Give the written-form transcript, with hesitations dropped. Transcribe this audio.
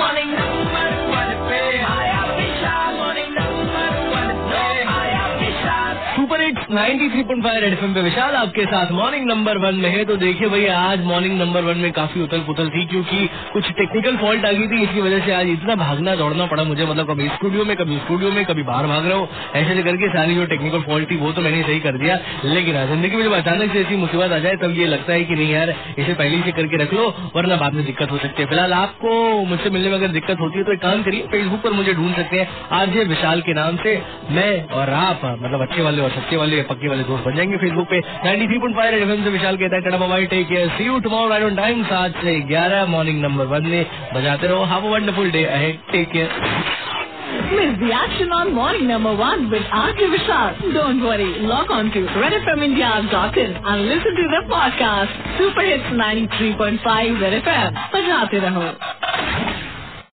Morning number 1 पे आया विशाल, morning number 1 पे आया Vishal. Super hits 93.5 Red FM पे विशाल आपके साथ मॉर्निंग नंबर 1 में है। तो देखिए भाई, आज मॉर्निंग नंबर 1 में काफी उथल पुथल थी, क्योंकि कुछ टेक्निकल फॉल्ट आ गई थी। इसकी वजह से आज इतना भागना दौड़ना पड़ा मुझे, मतलब कभी स्टूडियो में कभी बाहर भाग रहा हूँ, ऐसे करके सारी जो टेक्निकल फॉल्ट थी वो तो मैंने सही कर दिया। लेकिन जिंदगी में जब अचानक से ऐसी मुसीबत आ जाए तब ये लगता है कि नहीं यार, इसे पहले से करके रख लो वरना बाद में दिक्कत हो सकती है। फिलहाल आपको मुझसे मिलने में अगर दिक्कत होती है तो एक काम करिए, फेसबुक पर मुझे ढूंढ सकते हैं आरजे विशाल के नाम से। मैं और आप मतलब अच्छे वाले और सच्चे वाले पक्के वाले दोस्त बन जाएंगे फेसबुक पे। 93.5 रेड एफएम से विशाल कहता है tata bye bye, take care, see you tomorrow right on time 7 से 11 मॉर्निंग नंबर 1 में बजाते रहो। Have a wonderful day ahead, take care. Miss the action on morning number 1 with RJ Vishal. Don't worry, log on to redfmindia.in and listen to the podcast. Super Hits 93.5 Red FM. बजाते रहो।